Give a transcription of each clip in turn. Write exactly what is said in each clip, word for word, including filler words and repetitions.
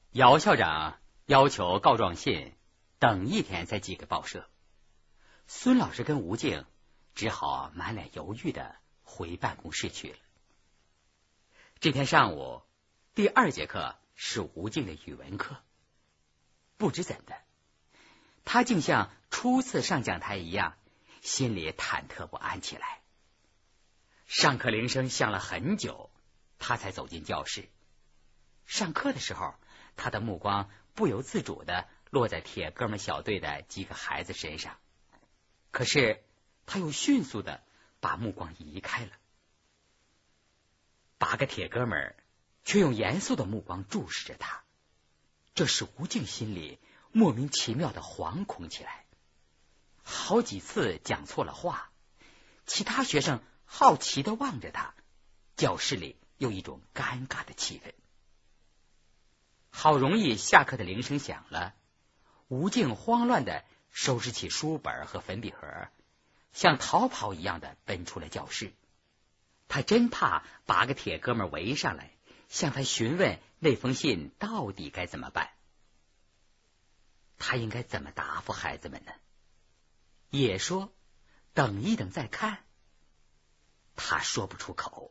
姚校长要求告状信等一天再寄给报社，孙老师跟吴静只好满脸犹豫的回办公室去了。这天上午，第二节课是吴静的语文课，不知怎的，他竟像初次上讲台一样，心里忐忑不安起来。上课铃声响了很久，他才走进教室。上课的时候，他的目光不由自主的落在铁哥们小队的几个孩子身上，可是他又迅速的把目光移开了。八个铁哥们却用严肃的目光注视着他，这使吴静心里莫名其妙的惶恐起来。好几次讲错了话，其他学生好奇的望着他，教室里有一种尴尬的气氛。好容易下课的铃声响了，吴静慌乱的收拾起书本和粉笔盒，像逃跑一样的奔出了教室。他真怕八个铁哥们围上来，向他询问那封信到底该怎么办。他应该怎么答复孩子们呢？也说等一等再看，他说不出口。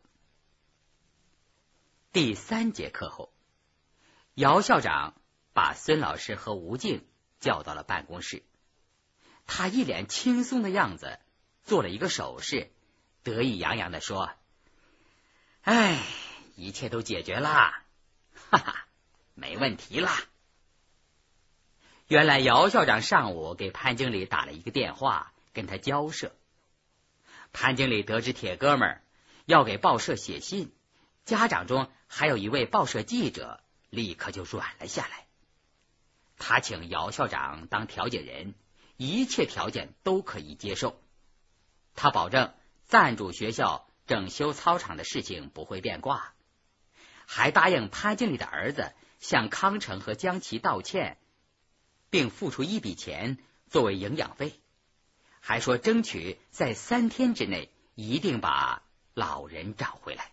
第三节课后，姚校长把孙老师和吴静叫到了办公室，他一脸轻松的样子，做了一个手势，得意洋洋的说：哎，一切都解决了，哈哈，没问题啦。原来姚校长上午给潘经理打了一个电话，跟他交涉。潘经理得知铁哥们要给报社写信，家长中还有一位报社记者，立刻就软了下来。他请姚校长当调解人，一切条件都可以接受。他保证赞助学校整修操场的事情不会变卦，还答应潘经理的儿子向康成和江琪道歉，并付出一笔钱作为营养费，还说争取在三天之内一定把老人找回来。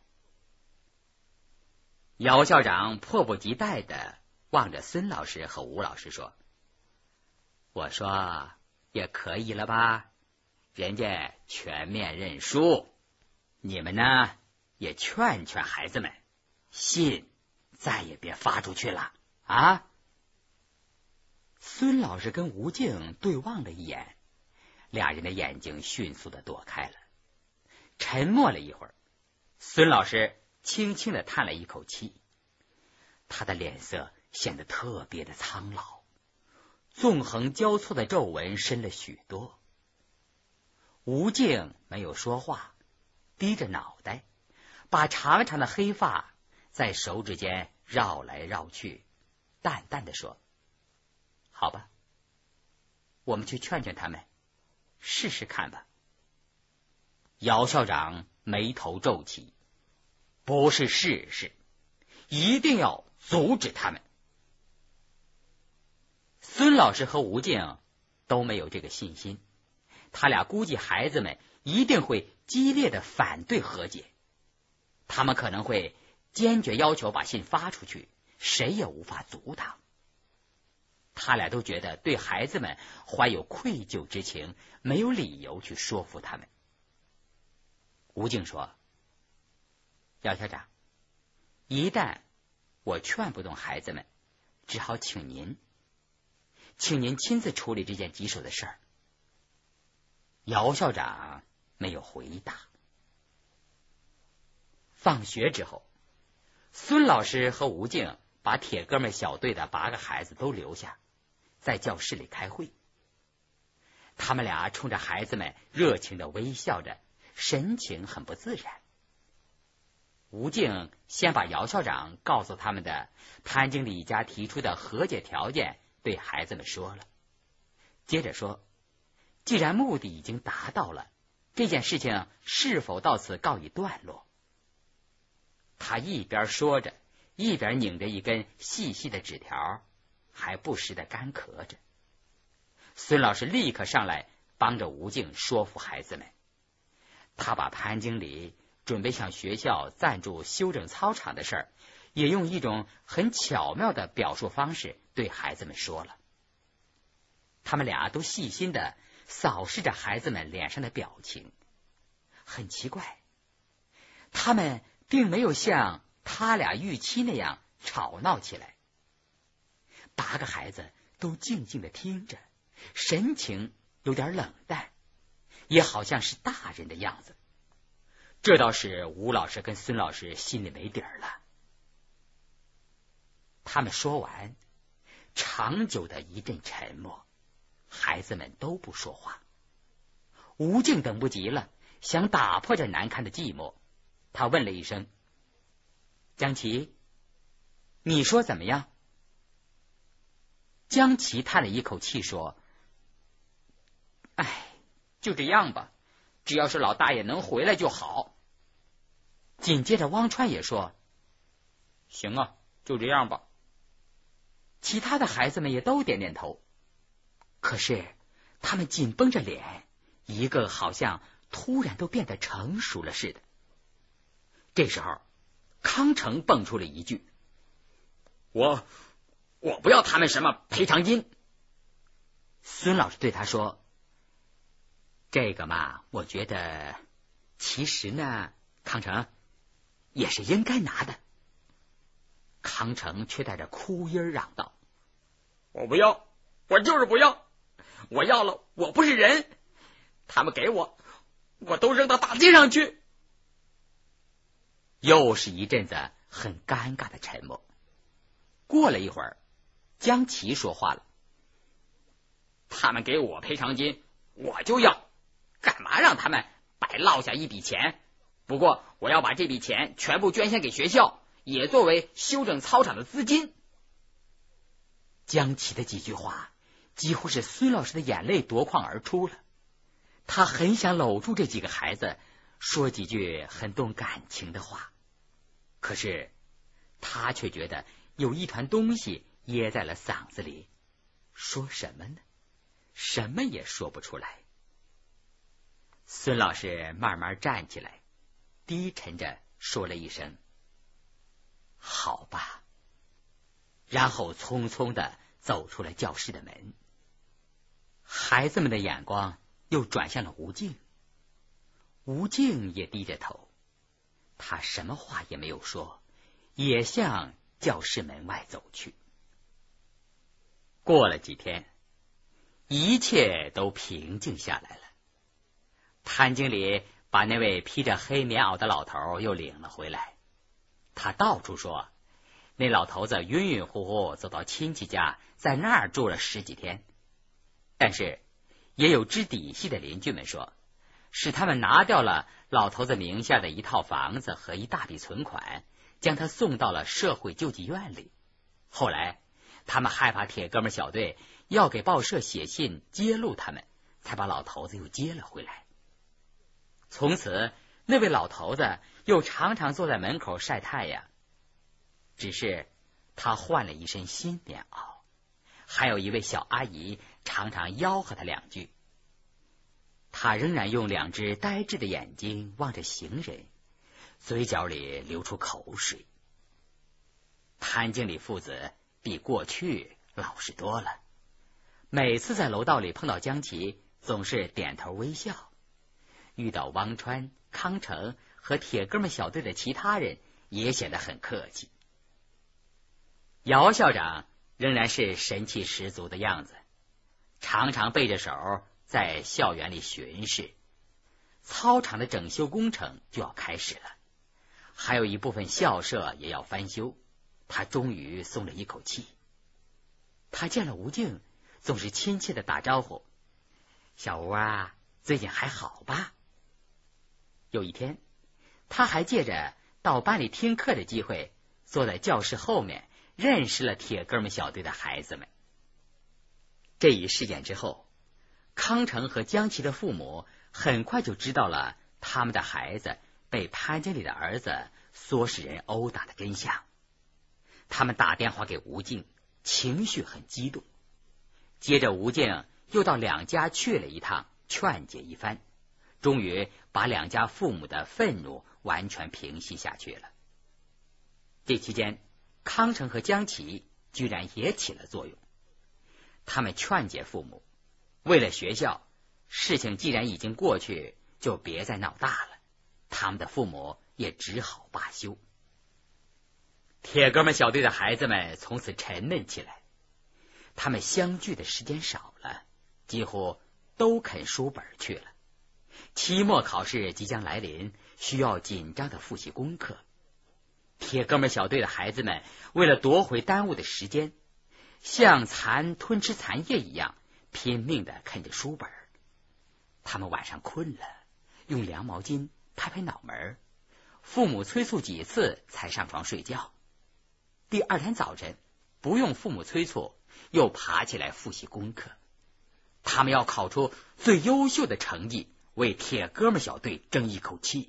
姚校长迫不及待的望着孙老师和吴老师说：我说也可以了吧，人家全面认输，你们呢也劝劝孩子们，信再也别发出去了啊。孙老师跟吴静对望了一眼，俩人的眼睛迅速的躲开了。沉默了一会儿，孙老师轻轻的叹了一口气，他的脸色显得特别的苍老，纵横交错的皱纹深了许多。吴静没有说话，低着脑袋，把长长的黑发在手指间绕来绕去，淡淡的说：好吧，我们去劝劝他们，试试看吧。姚校长眉头皱起，不是试试，一定要阻止他们。孙老师和吴静都没有这个信心，他俩估计孩子们一定会激烈的反对和解，他们可能会坚决要求把信发出去，谁也无法阻挡。他俩都觉得对孩子们怀有愧疚之情，没有理由去说服他们。吴静说：姚校长，一旦我劝不动孩子们，只好请您请您亲自处理这件棘手的事儿。姚校长没有回答。放学之后，孙老师和吴静把铁哥们小队的八个孩子都留下，在教室里开会。他们俩冲着孩子们热情的微笑着，神情很不自然。吴静先把姚校长告诉他们的潘经理家提出的和解条件对孩子们说了，接着说，既然目的已经达到了，这件事情是否到此告一段落？他一边说着，一边拧着一根细细的纸条，还不时的干咳着。孙老师立刻上来帮着吴静说服孩子们，他把潘经理准备向学校赞助修整操场的事儿也用一种很巧妙的表述方式对孩子们说了。他们俩都细心的扫视着孩子们脸上的表情，很奇怪，他们并没有像他俩预期那样吵闹起来。八个孩子都静静的听着，神情有点冷淡，也好像是大人的样子。这倒是吴老师跟孙老师心里没底儿了。他们说完，长久的一阵沉默，孩子们都不说话。吴静等不及了，想打破这难堪的寂寞，他问了一声：“江琪，你说怎么样？”江琪叹了一口气说：“哎，就这样吧，只要是老大爷能回来就好。”紧接着汪川也说：“行啊，就这样吧。”其他的孩子们也都点点头，可是他们紧绷着脸，一个好像突然都变得成熟了似的。这时候康成蹦出了一句：“我我不要他们什么赔偿金。”孙老师对他说：“这个嘛，我觉得其实呢，康成也是应该拿的。”康成却带着哭音嚷道：“我不要，我就是不要，我要了我不是人，他们给我，我都扔到大街上去。”又是一阵子很尴尬的沉默。过了一会儿，江琪说话了：“他们给我赔偿金，我就要，干嘛让他们白落下一笔钱？不过我要把这笔钱全部捐献给学校，也作为修整操场的资金。”江琪的几句话几乎是孙老师的眼泪夺眶而出了，他很想搂住这几个孩子，说几句很动感情的话，可是他却觉得有一团东西噎在了嗓子里，说什么呢？什么也说不出来。孙老师慢慢站起来，低沉着说了一声：“好吧。”然后匆匆的走出了教室的门。孩子们的眼光又转向了吴静，吴静也低着头，他什么话也没有说，也向教室门外走去。过了几天，一切都平静下来了。潘经理把那位披着黑棉袄的老头又领了回来，他到处说那老头子晕晕乎乎走到亲戚家，在那儿住了十几天。但是也有知底细的邻居们说，是他们拿掉了老头子名下的一套房子和一大笔存款，将他送到了社会救济院里。后来他们害怕铁哥们小队要给报社写信揭露他们，才把老头子又接了回来。从此那位老头子又常常坐在门口晒太阳，只是他换了一身新棉袄，还有一位小阿姨常常吆喝他两句。他仍然用两只呆滞的眼睛望着行人，嘴角里流出口水。潘经理父子比过去老实多了，每次在楼道里碰到江琪，总是点头微笑，遇到汪川、康成和铁哥们小队的其他人也显得很客气。姚校长仍然是神气十足的样子，常常背着手在校园里巡视。操场的整修工程就要开始了，还有一部分校舍也要翻修，他终于松了一口气。他见了吴静，总是亲切的打招呼：“小吴啊，最近还好吧？”有一天，他还借着到班里听课的机会，坐在教室后面，认识了铁哥们小队的孩子们。这一事件之后，康成和江琪的父母很快就知道了他们的孩子被潘经理的儿子唆使人殴打的真相。他们打电话给吴静，情绪很激动。接着吴静又到两家去了一趟，劝解一番，终于把两家父母的愤怒完全平息下去了。这期间， 康成和江琪居然也起了作用。他们劝解父母，为了学校，事情既然已经过去，就别再闹大了。他们的父母也只好罢休。铁哥们小队的孩子们从此沉闷起来，他们相聚的时间少了，几乎都啃书本去了。期末考试即将来临，需要紧张的复习功课。铁哥们小队的孩子们为了夺回耽误的时间，像蚕吞吃蚕叶一样拼命的啃着书本。他们晚上困了，用凉毛巾拍拍脑门，父母催促几次才上床睡觉。第二天早晨，不用父母催促，又爬起来复习功课。他们要考出最优秀的成绩，为铁哥们小队争一口气。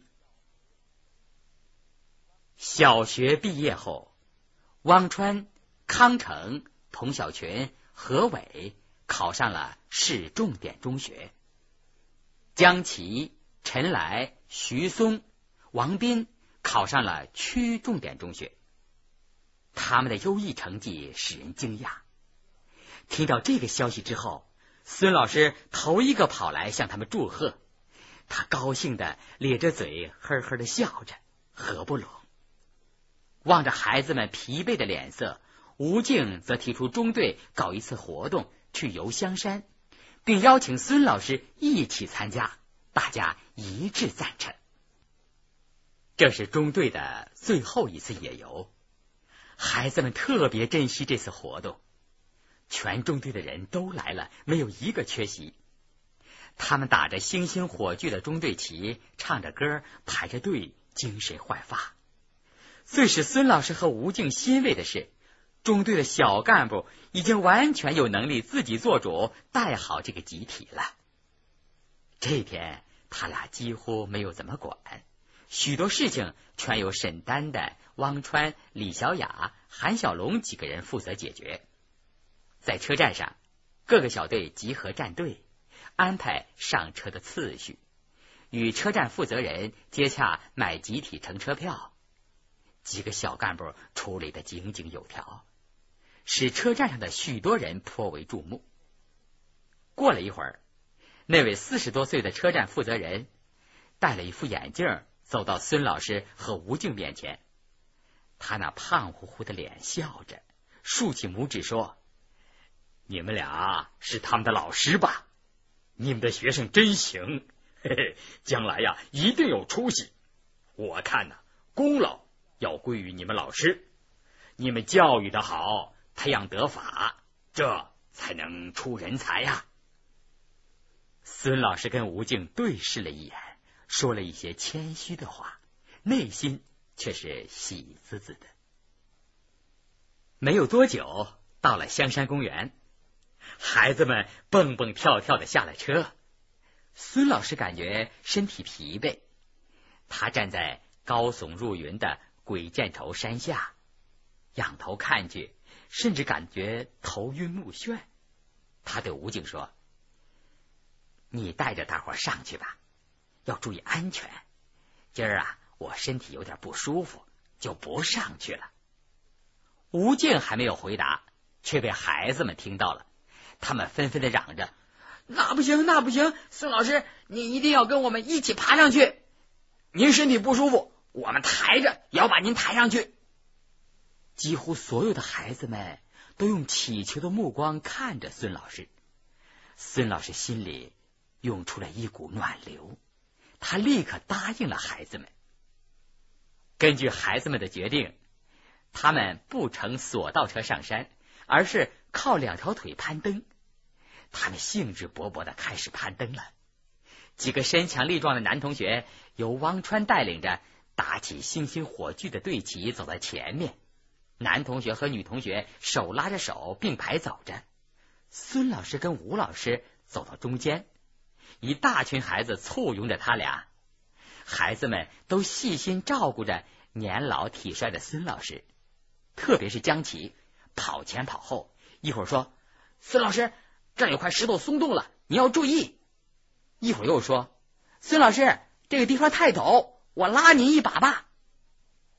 小学毕业后，汪川、康成、童小群、何伟考上了市重点中学，江琪、陈来、徐松、王斌考上了区重点中学。他们的优异成绩使人惊讶。听到这个消息之后，孙老师头一个跑来向他们祝贺，他高兴的咧着嘴呵呵的笑着，合不拢。望着孩子们疲惫的脸色，吴静则提出中队搞一次活动，去游香山，并邀请孙老师一起参加，大家一致赞成。这是中队的最后一次野游，孩子们特别珍惜这次活动，全中队的人都来了，没有一个缺席。他们打着星星火炬的中队旗，唱着歌，排着队，精神焕发。最使孙老师和吴静欣慰的是，中队的小干部已经完全有能力自己做主，带好这个集体了。这天他俩几乎没有怎么管，许多事情全由沈丹丹、汪川、李小雅、韩小龙几个人负责解决。在车站上，各个小队集合站队，安排上车的次序，与车站负责人接洽买集体乘车票。几个小干部处理得井井有条，使车站上的许多人颇为注目。过了一会儿，那位四十多岁的车站负责人戴了一副眼镜，走到孙老师和吴静面前。他那胖乎乎的脸笑着，竖起拇指说：“你们俩是他们的老师吧？你们的学生真行，嘿嘿，将来呀一定有出息。我看呢，功劳要归于你们老师，你们教育的好，培养得法，这才能出人才呀。”孙老师跟吴静对视了一眼，说了一些谦虚的话，内心却是喜滋滋的。没有多久，到了香山公园，孩子们蹦蹦跳跳的下了车。孙老师感觉身体疲惫，他站在高耸入云的鬼见愁山下，仰头看去，甚至感觉头晕目眩。他对吴静说：“你带着大伙上去吧，要注意安全。今儿啊，我身体有点不舒服，就不上去了。”吴静还没有回答，却被孩子们听到了，他们纷纷的嚷着：“那不行，那不行，孙老师，你一定要跟我们一起爬上去。您身体不舒服，我们抬着也要把您抬上去。”几乎所有的孩子们都用祈求的目光看着孙老师。孙老师心里涌出了一股暖流，他立刻答应了孩子们。根据孩子们的决定，他们不乘索道车上山，而是靠两条腿攀登。他们兴致勃勃地开始攀登了。几个身强力壮的男同学由汪川带领着，打起星星火炬的队旗走在前面，男同学和女同学手拉着手并排走着。孙老师跟吴老师走到中间，一大群孩子簇拥着他俩。孩子们都细心照顾着年老体衰的孙老师，特别是江琪，跑前跑后，一会儿说：“孙老师，这儿有块石头松动了，你要注意。”一会儿又说：“孙老师，这个地方太陡，我拉您一把吧。”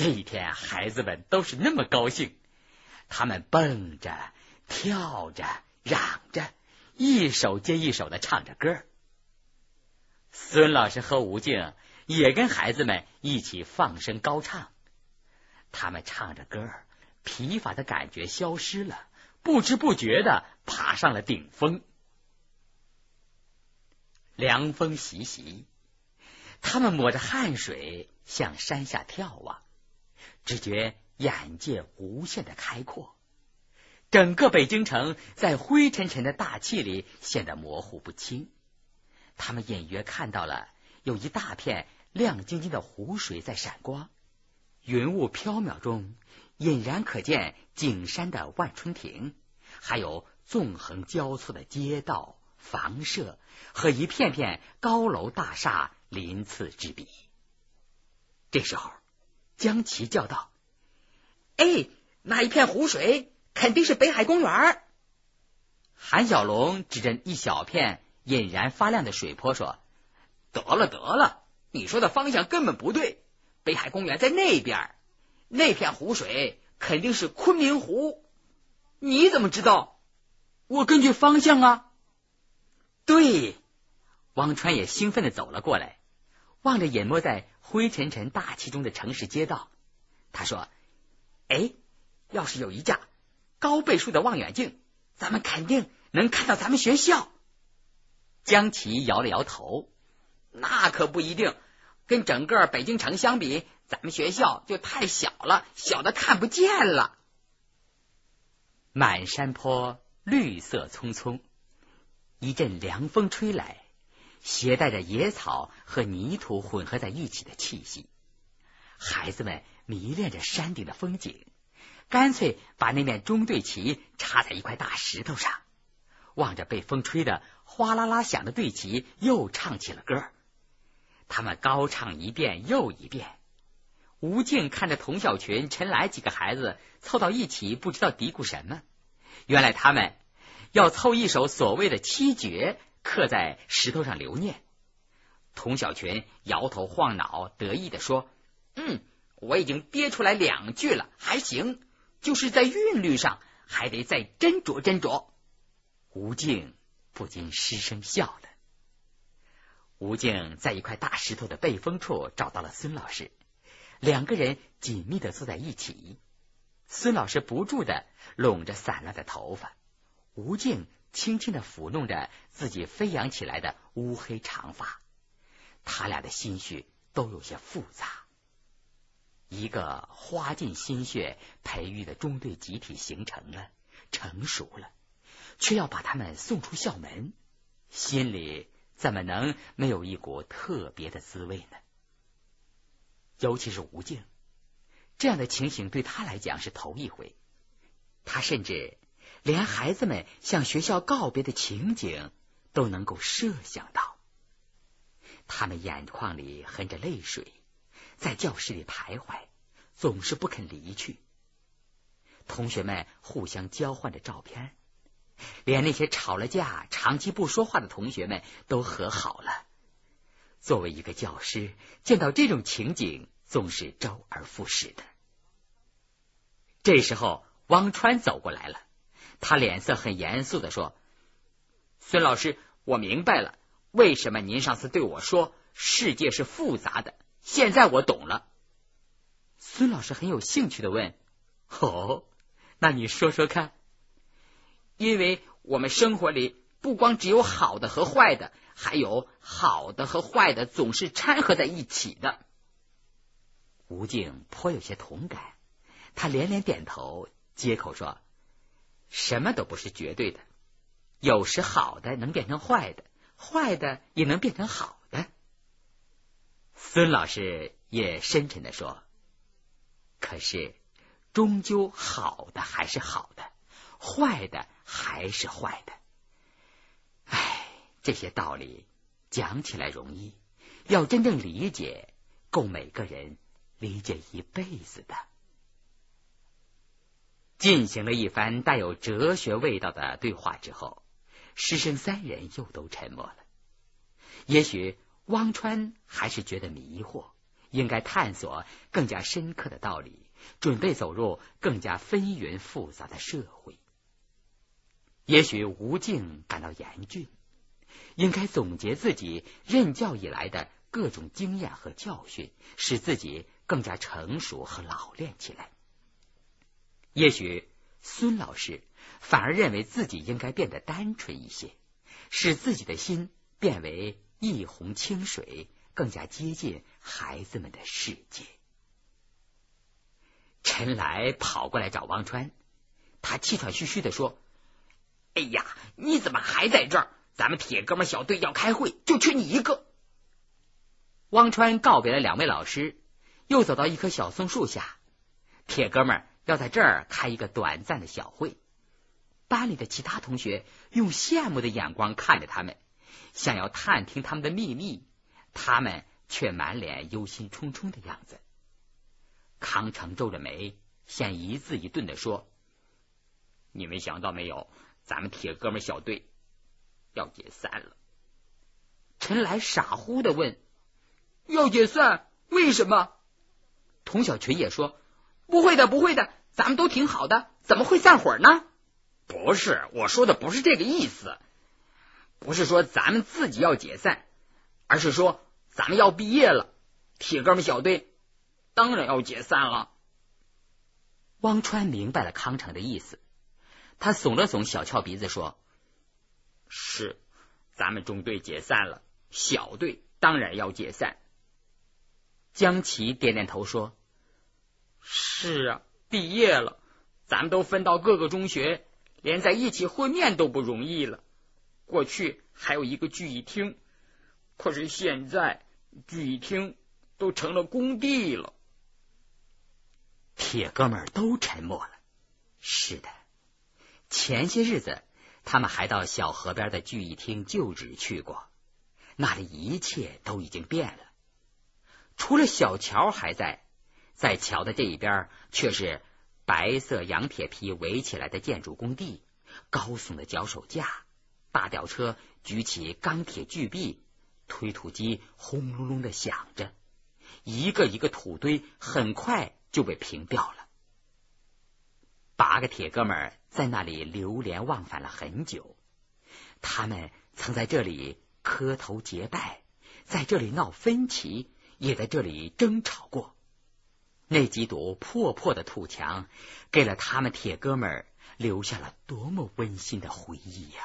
这一天孩子们都是那么高兴，他们蹦着跳着嚷着，一首接一首的唱着歌。孙老师和吴静也跟孩子们一起放声高唱，他们唱着歌，疲乏的感觉消失了，不知不觉的爬上了顶峰。凉风习习，他们抹着汗水向山下眺望，只觉眼界无限的开阔。整个北京城在灰沉沉的大气里显得模糊不清，他们隐约看到了有一大片亮晶晶的湖水在闪光，云雾飘渺中隐然可见景山的万春亭，还有纵横交错的街道、房舍和一片片高楼大厦鳞次栉比。这时候江琪叫道：哎，那一片湖水肯定是北海公园。韩小龙指着一小片隐然发亮的水坡说：得了得了，你说的方向根本不对，北海公园在那边，那片湖水肯定是昆明湖。你怎么知道？我根据方向啊。对，汪川也兴奋地走了过来，望着隐没在灰沉沉大气中的城市街道，他说：哎，要是有一架高倍数的望远镜，咱们肯定能看到咱们学校。江琪摇了摇头：那可不一定，跟整个北京城相比，咱们学校就太小了，小的看不见了。满山坡绿色葱葱，一阵凉风吹来，携带着野草和泥土混合在一起的气息。孩子们迷恋着山顶的风景，干脆把那面中队旗插在一块大石头上，望着被风吹得哗啦啦响的队旗，又唱起了歌。他们高唱一遍又一遍。吴静看着童小群、陈来几个孩子凑到一起，不知道嘀咕什么。原来他们要凑一首所谓的七绝，刻在石头上留念。童小群摇头晃脑，得意地说：嗯，我已经憋出来两句了，还行，就是在韵律上还得再斟酌斟酌。吴静不禁失声笑了。吴静在一块大石头的背风处找到了孙老师，两个人紧密地坐在一起。孙老师不住地拢着散乱的头发，吴静轻轻地抚弄着自己飞扬起来的乌黑长发，他俩的心绪都有些复杂。一个花尽心血培育的中队集体形成了，成熟了，却要把他们送出校门，心里怎么能没有一股特别的滋味呢？尤其是吴静，这样的情形对他来讲是头一回，他甚至连孩子们向学校告别的情景都能够设想到。他们眼眶里含着泪水，在教室里徘徊，总是不肯离去。同学们互相交换着照片，连那些吵了架长期不说话的同学们都和好了。作为一个教师，见到这种情景总是周而复始的。这时候汪川走过来了，他脸色很严肃地说：孙老师，我明白了，为什么您上次对我说世界是复杂的，现在我懂了。孙老师很有兴趣地问：哦，那你说说看。因为我们生活里不光只有好的和坏的，还有好的和坏的总是掺合在一起的。吴静颇有些同感，他连连点头，接口说：什么都不是绝对的，有时好的能变成坏的，坏的也能变成好的。孙老师也深沉地说：可是终究好的还是好的，坏的还是坏的。唉，这些道理讲起来容易，要真正理解，够每个人理解一辈子的。进行了一番带有哲学味道的对话之后，师生三人又都沉默了。也许汪川还是觉得迷惑， 应该探索更加深刻的道理，准备走入更加纷纭复杂的社会。也许吴敬感到严峻，应该总结自己任教以来的各种经验和教训，使自己更加成熟和老练起来。也许孙老师反而认为自己应该变得单纯一些，使自己的心变为一泓清水，更加接近孩子们的世界。陈来跑过来找汪川，他气喘吁吁地说：哎呀，你怎么还在这儿？咱们铁哥们小队要开会，就缺你一个。汪川告别了两位老师，又走到一棵小松树下，铁哥们要在这儿开一个短暂的小会。班里的其他同学用羡慕的眼光看着他们，想要探听他们的秘密，他们却满脸忧心忡忡的样子。康成皱着眉，先一字一顿地说：你们想到没有，咱们铁哥们小队要解散了。陈来傻乎的问：要解散？为什么？童小群也说：不会的，不会的，咱们都挺好的，怎么会散伙呢？不是，我说的不是这个意思，不是说咱们自己要解散，而是说咱们要毕业了，铁哥们小队当然要解散了。汪川明白了康成的意思，他耸了耸小翘鼻子说：是，咱们中队解散了，小队当然要解散。江琪点点头说：是啊，毕业了，咱们都分到各个中学，连在一起会面都不容易了。过去还有一个聚义厅，可是现在聚义厅都成了工地了。铁哥们都沉默了。是的，前些日子他们还到小河边的聚义厅旧址去过，那里一切都已经变了。除了小桥还在，在桥的这一边却是白色洋铁皮围起来的建筑工地，高耸的脚手架，大吊车举起钢铁巨臂，推土机轰隆隆的响着，一个一个土堆很快就被平掉了。八个铁哥们在那里流连忘返了很久，他们曾在这里磕头结拜，在这里闹分歧，也在这里争吵过。那几堵破破的土墙给了他们铁哥们留下了多么温馨的回忆呀！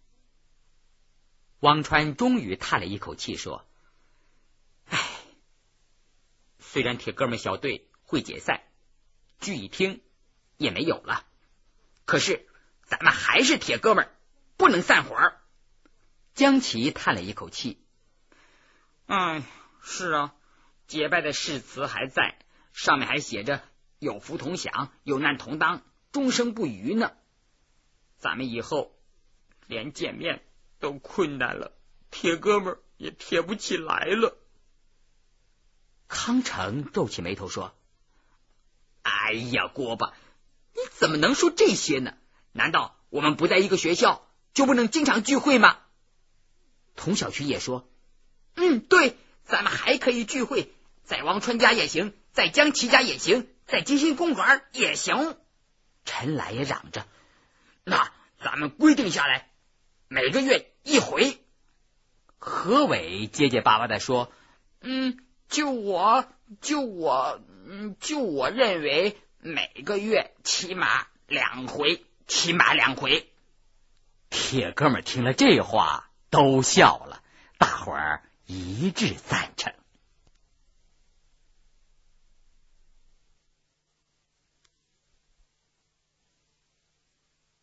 汪川终于叹了一口气说：唉，虽然铁哥们小队会解散，聚义厅也没有了，可是咱们还是铁哥们，不能散伙。江琪叹了一口气：哎，是啊，结拜的誓词还在，上面还写着有福同享，有难同当，终生不渝呢。咱们以后连见面都困难了，铁哥们也铁不起来了。康成皱起眉头说：哎呀，郭巴，你怎么能说这些呢？难道我们不在一个学校就不能经常聚会吗？童小群也说：嗯，对，咱们还可以聚会，在王川家也行，在江琪家也行，在金星公园也行。陈来也嚷着：那咱们规定下来，每个月一回。何伟结结巴巴地说：嗯，就我就我嗯，就我认为每个月起码两回，起码两回。铁哥们听了这话都笑了，大伙儿一致赞